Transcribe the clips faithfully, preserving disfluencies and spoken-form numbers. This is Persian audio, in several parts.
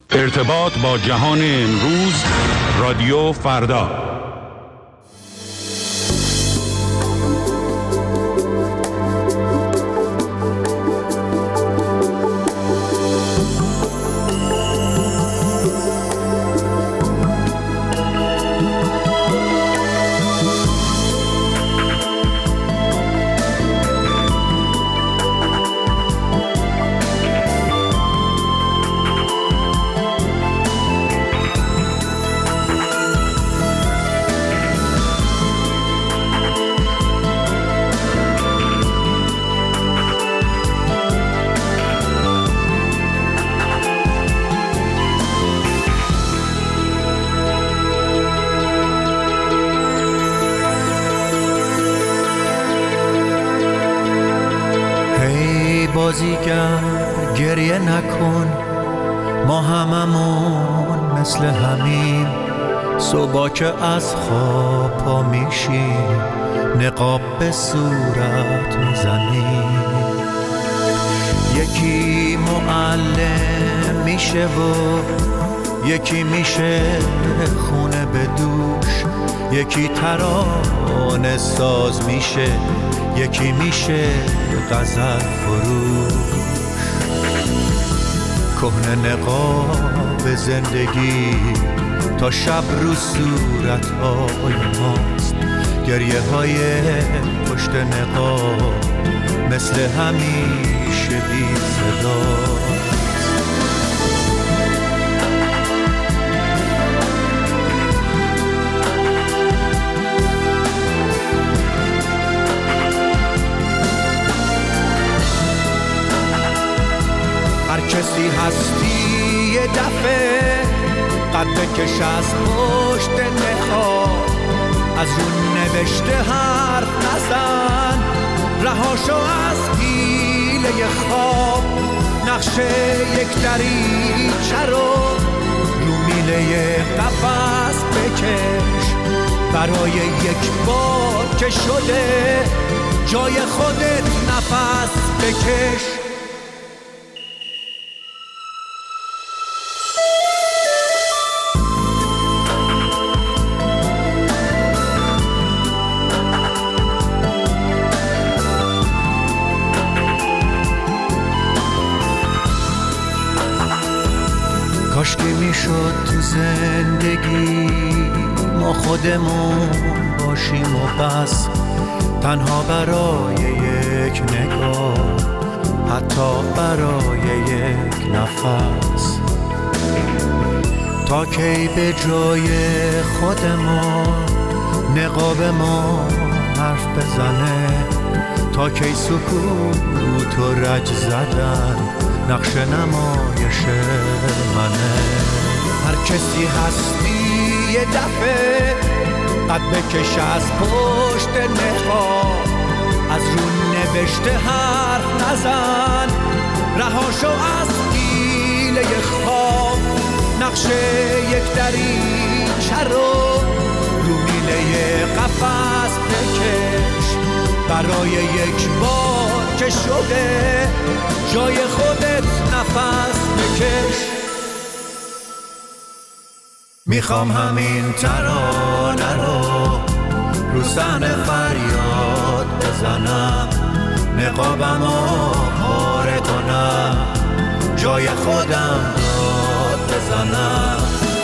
ارتباط با جهان امروز، رادیو فردا. بازیگر گریه نکن، ما هممون مثل همین. صبح که از خواب پا میشیم نقاب به صورت میزنیم. یکی معلم میشه و یکی میشه خونه به دوش. یکی ترانه ساز میشه، یکی میشه غزل فروش. کهنه نقاب زندگی تا شب رو صورت‌های ماست. گریه های پشت نقاب مثل همیشه بی صداست. هر کسی هستی یه دفعه قد بکش از پشت نقاب. از رو نوشته حرف نزن، رهاشو از پیله خواب. نقشه یک دریچه رو رو میله قفس بکش. برای یک بار که شده جای خودت نفس بکش. کاش که میشد تو زندگی ما خودمون باشیم و بس، تنها برای یک نگاه، حتی برای یک نفس. تا کی به جای خودمون نقاب ما حرف بزنه؟ تا کی سکوت و رج زدن نقش نمایش منه؟ هر کسی هستی یه دفعه قد بکش از پشت نقاب. از رو نوشته حرف نزن، رهاشو از پیله خواب. نقش یک دریچه رو رو میله قفس بکش. برای یک بار که شده جای خودت نفس بکش. میخوام همین ترانه رو رو صحنه فریاد بزنم، نقابمو پاره کنم، جای خودم داد بزنم.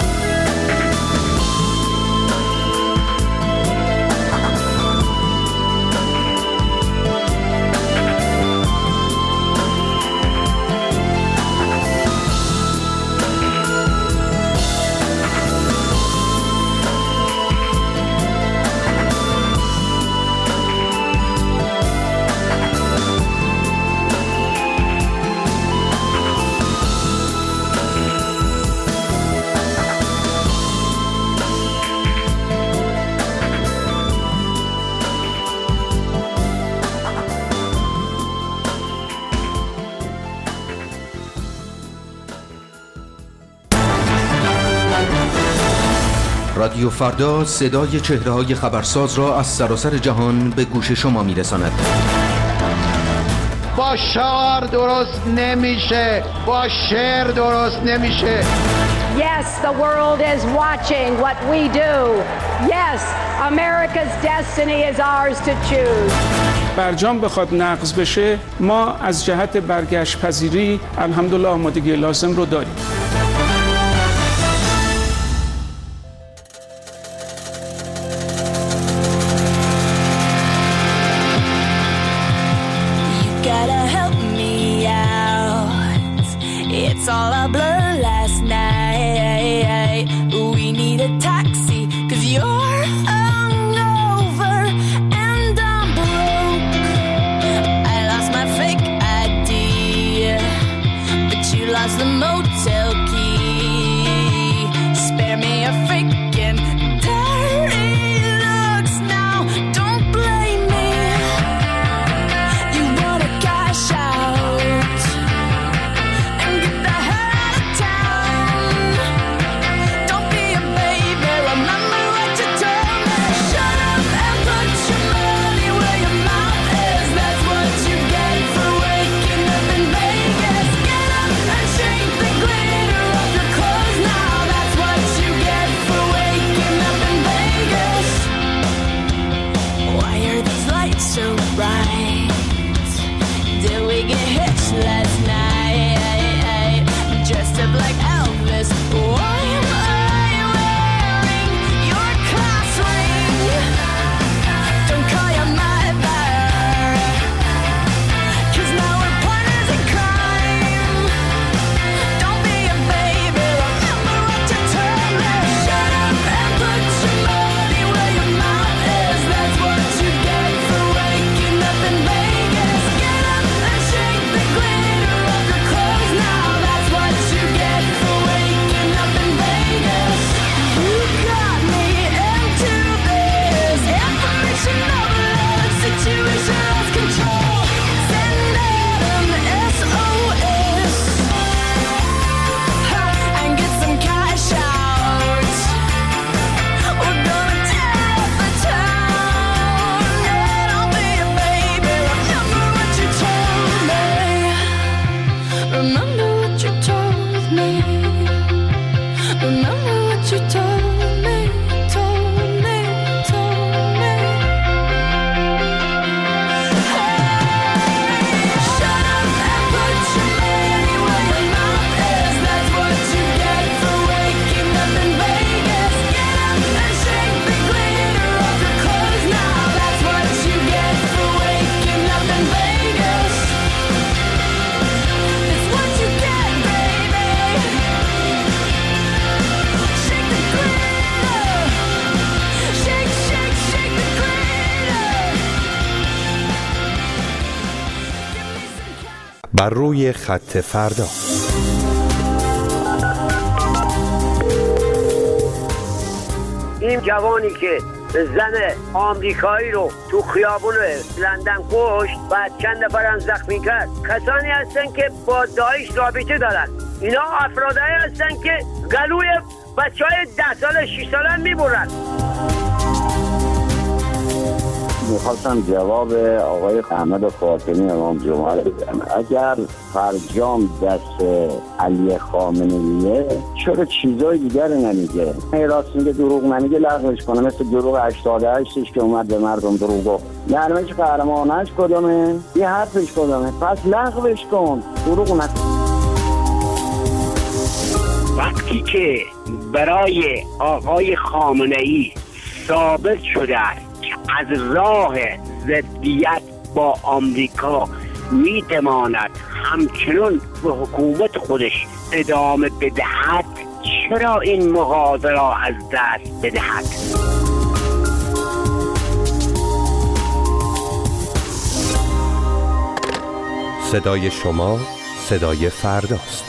رادیو فردا صدای چهره‌های خبرساز را از سراسر جهان به گوش شما می‌رساند. با شعار درست نمیشه، با شعر درست نمیشه. Yes, the world is watching what we do. Yes, America's destiny is ours to choose. برجام بخواد نقض بشه، ما از جهت برگشت پذیری الحمدلله آمادگی لازم رو داریم. It's all a blur last night. We need a taxi, cause you're hungover and I'm broke. I lost my fake I D, but you lost the motel key. Spare me a freaking dirty looks now, don't blame me. You wanna cash out and get the hell out of town. Don't be a baby, remember what you told me. Shut up and put your money where your mouth is. That's what you get for waking up in Vegas. Get up and shake the glitter off your clothes now. That's what you get for waking up in Vegas. Why are these lights so bright? Did we get hitched last night? Dressed up like Elvis. Why am I wearing your class ring? Don't call your mother, cause now we're partners in crime. Don't be a baby, remember what you told me. Shut up and put your money where your mouth is. That's what you get for waking up in Vegas. Get up and shake the glitter off your clothes now. That's what you get for waking up in Vegas. You got me into this information overload situation, lost control. Send out an S O S and get some cash out. We're gonna tear up the town. Yeah, don't be a baby, remember what you told me. Remember what you told me. Remember what you told me, told me, told me. Hey, shut up and put your money where your mouth is. That's what you get for waking up in Vegas. Get up and shake the glitter off your clothes now. That's what you get for waking up in Vegas. It's what you get, baby. Shake the glitter. Shake, shake, shake the glitter. Give me some cash. بر روی خط فردا. این جوانی که زن آمریکایی رو تو خیابون لندن کشت و چند نفرم زخمی کرد، کسانی هستن که با داعش رابطه دارن. اینا افرادایی هستن که گلوی بچه های ده ساله شش ساله میبرن. میخواستم جواب آقای احمد فاطمی امام جمعه رو بدم. اگر فرجام دست علی خامنه‌ایه چرا چیزای دیگر نمیگه؟ راست میگه دروغ نمیگه، لغوش کنه. مثل دروغ هشتاد و هشتش که اومد به مردم دروغ گفت. نرمش قهرمانش کدامه؟ یه حرفش کدامه؟ پس لغوش کن، دروغ نکن. وقتی که برای آقای خامنه‌ای ثابت شده از راه ضدیت با آمریکا میتواند همچنین به حکومت خودش ادامه بدهد، چرا این مغازه را از دست بدهد؟ صدای شما صدای فرداست.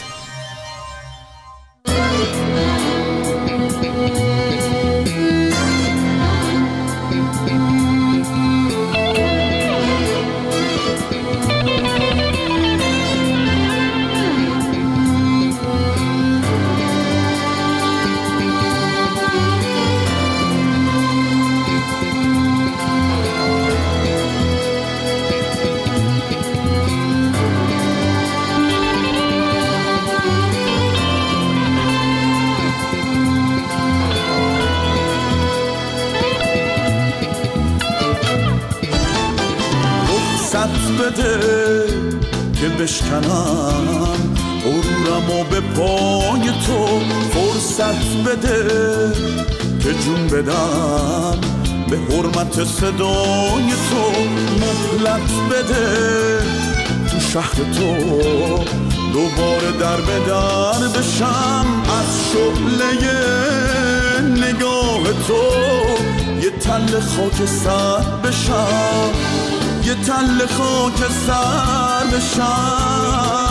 بده که بشکنم غرورم و به پای تو، فرصت بده که جون بدم به حرمت صدای تو، مهلت بده تو شهر تو دوباره در به در بشم، از شعله نگاه تو یه تل خاک سر بشم، یه تل خاک سر بشم.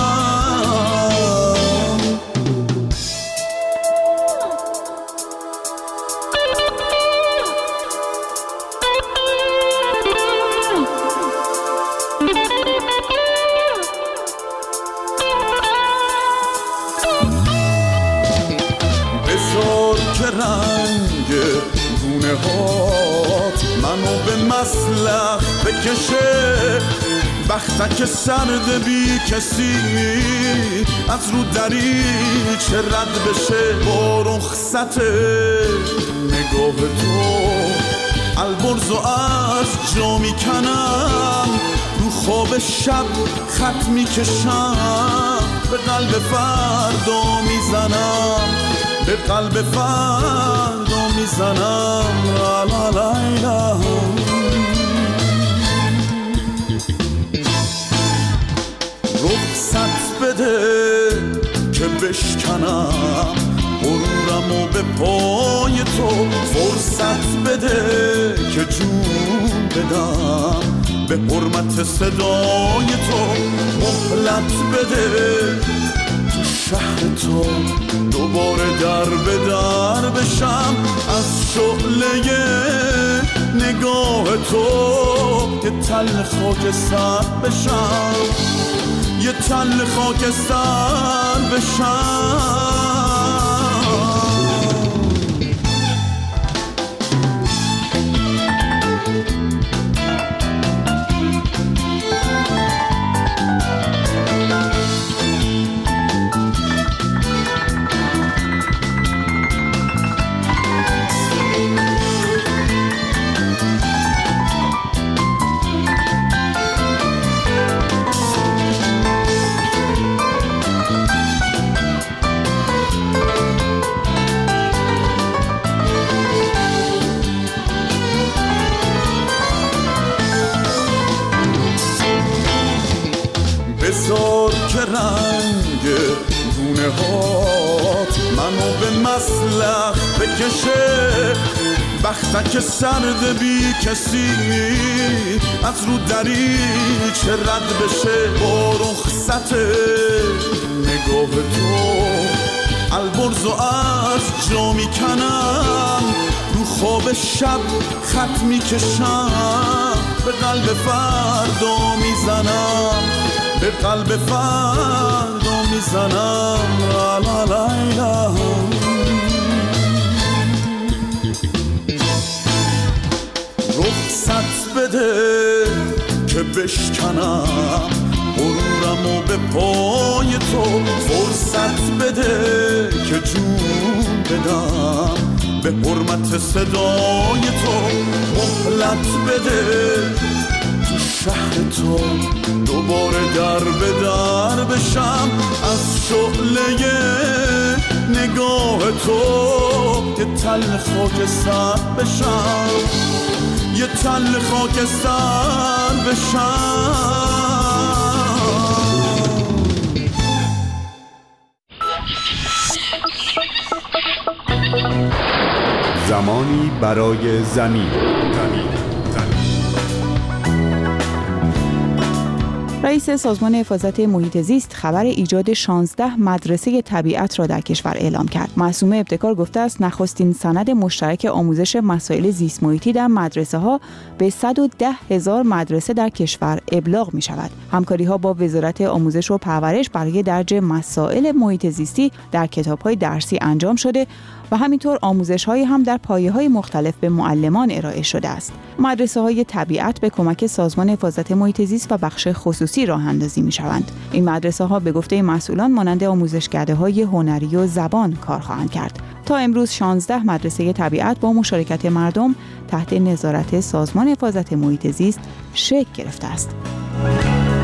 رنگ گونه هات منو به مسلخ بکشه، بختک سرد بی کسی از رو دریچه رد بشه، با رخصت نگاه تو البرز و از جا میکنم، رو خواب شب خط میکشم، به قلب فردا میزنم، به قلب فردا میزنم. لا لا لا لا. رخصت بده که بشکنم غرورم و به پای تو، فرصت بده که جون بدم به حرمت صدای تو، مهلت بده شهر تو دوباره در به در بشم، از شعله نگاه تو یه تل خاک سر بشم، یه تل خاک سر بشم. بذار که رنگ گونه هات منو به مسلخ بکشه، بختک سرد بی کسی از رو دریچه رد بشه، با رخصت نگاه تو البرز و از جا میکنم، رو خواب شب خط میکشم، به قلب فردا میزنم، به قلب فردا میزنم. لا لا لا لا. رخصت بده که بشکنم غرورم و به پای تو، فرصت بده که جون بدم به حرمت صدای تو، مهلت بده شهر تو دوباره در به در بشم، از شعله نگاه تو یه تل خاک سر بشم، یه تل خاک سر بشم. زمانی برای زمین. رئیس سازمان حفاظت محیط زیست خبر ایجاد شانزده مدرسه طبیعت را در کشور اعلام کرد. معصومه ابتکار گفته است نخستین سند مشترک آموزش مسائل زیست محیطی در مدرسه ها به صد و ده هزار مدرسه در کشور ابلاغ می شود. همکاری ها با وزارت آموزش و پرورش برای درج مسائل محیط زیستی در کتاب های درسی انجام شده و همینطور آموزش‌هایی هم در پایه‌های مختلف به معلمان ارائه شده است. مدرسه‌های طبیعت به کمک سازمان حفاظت محیط زیست و بخش خصوصی راه اندازی می‌شوند. این مدرسه‌ها به گفته مسئولان مانند آموزشکده‌های هنری و زبان کار خواهند کرد. تا امروز شانزده مدرسه طبیعت با مشارکت مردم تحت نظارت سازمان حفاظت محیط زیست شکل گرفته است.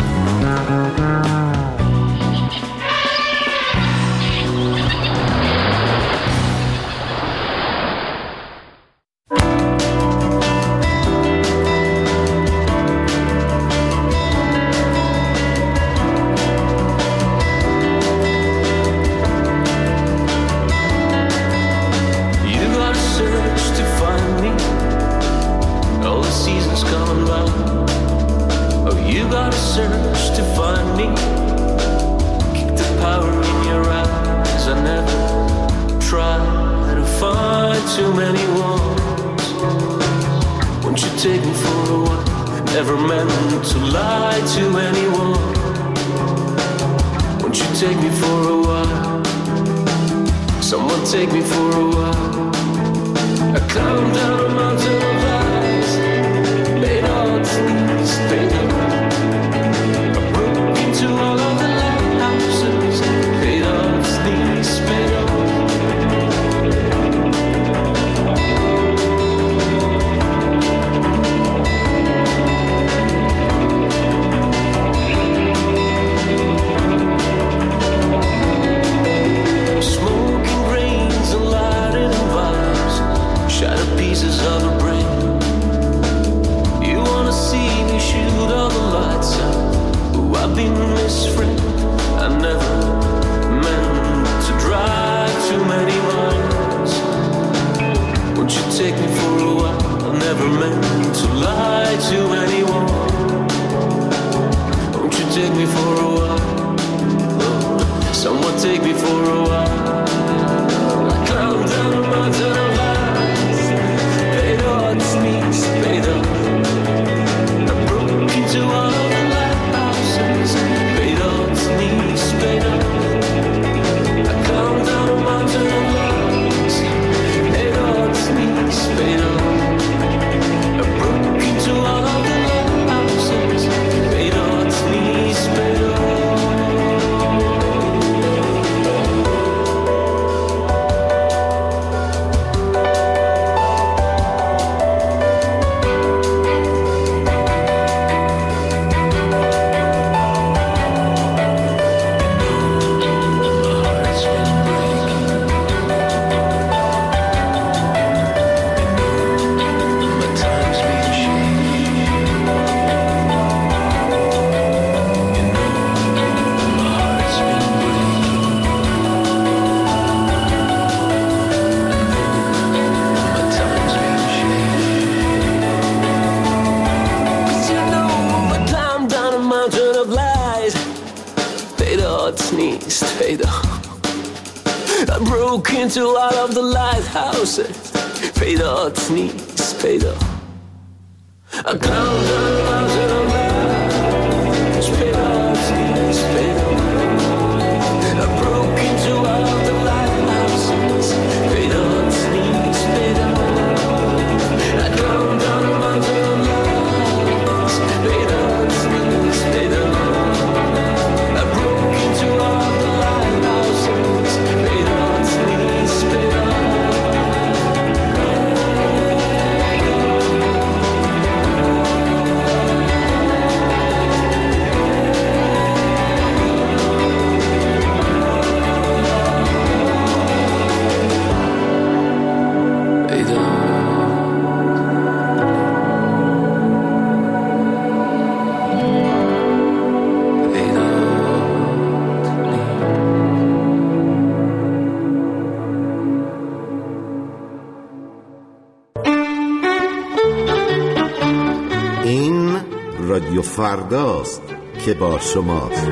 رادیو فرداست که با شماست.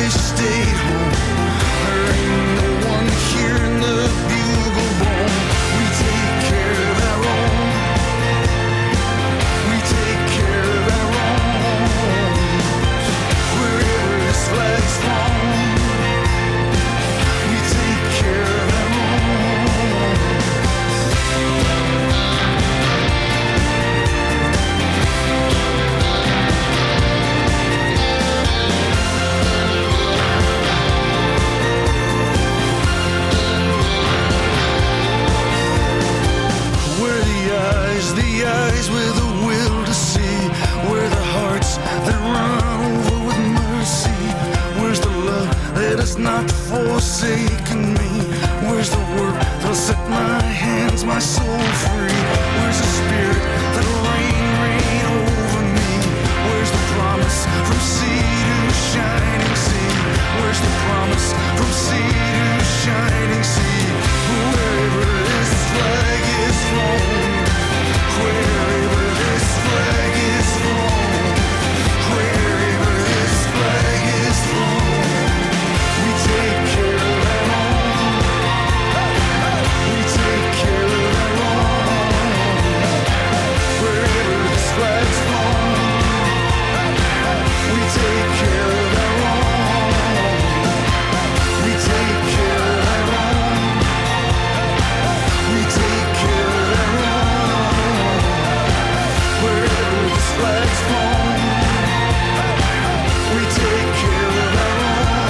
we stayed home. There ain't no one hearing the bugle bone. We take care of our own. We take care of our own. Wherever this flag's flown, we take care of our own. The eyes with a will to see. We're the hearts that run over with mercy. Where's the love that has not forsaken me? Where's the work that'll set my hands, my soul free? Where's the spirit that'll reign, reign over me? Where's the promise from sea to shining sea? Where's the promise from sea to shining sea? Wherever this flag is flown, wherever this flag is flown, wherever this flag is flown, we take care of our own. We take care of our own. Wherever this flag's flown, we take care of our own. We take care of our own. We take care of our own. Wherever this flag's flown, we take care of our own.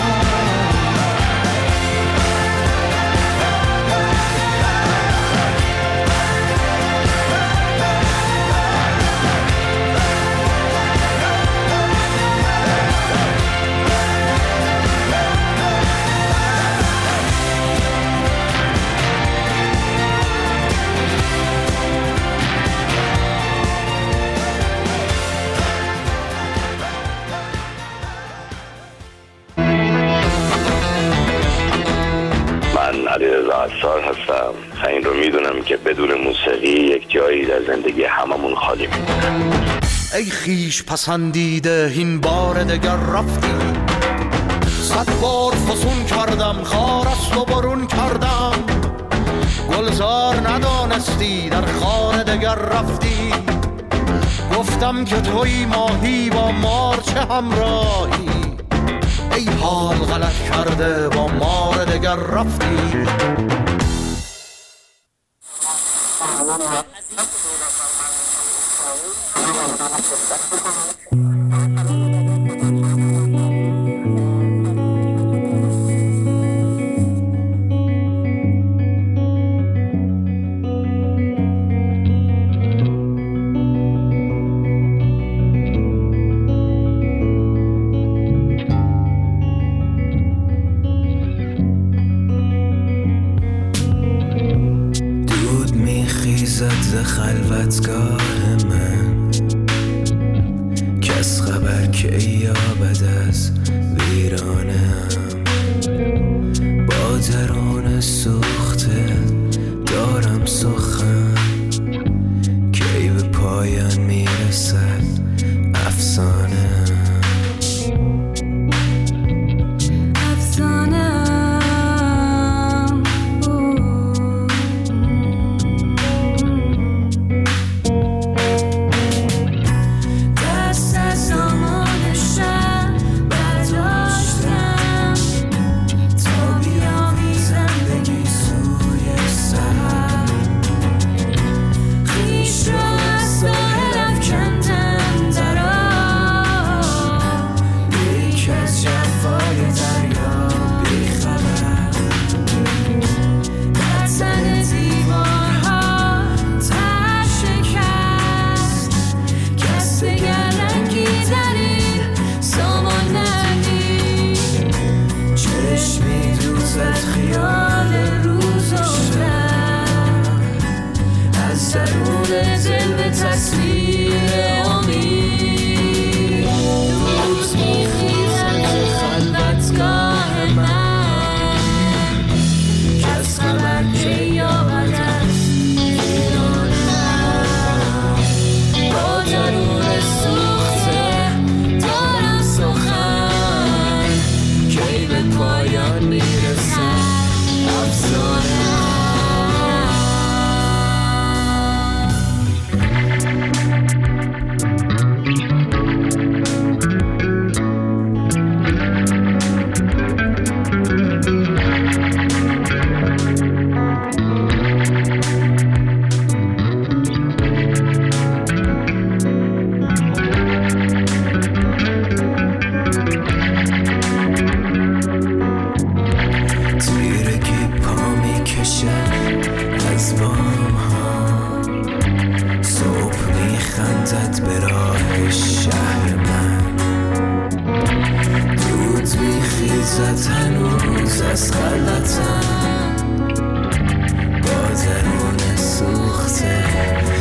علیرضا عصار هستم. این رو میدونم که بدون موسیقی یک جایی در زندگی هممون خالی میمونه. ای خیش پسندیده این بار دگر رفتی، صد بار فسون کردم خار است و برون کردم، گلزار ندانستی در خار دگر رفتی، گفتم که توی ماهی با مار چه همراهی، ای حال غلط کرده با مار دگر رفتی. خلوتگاه من کس خبر که یابد از ویرانم، با درون سوخته دارم سخن، کی به پایان میرسد افسانه. با درون سوخته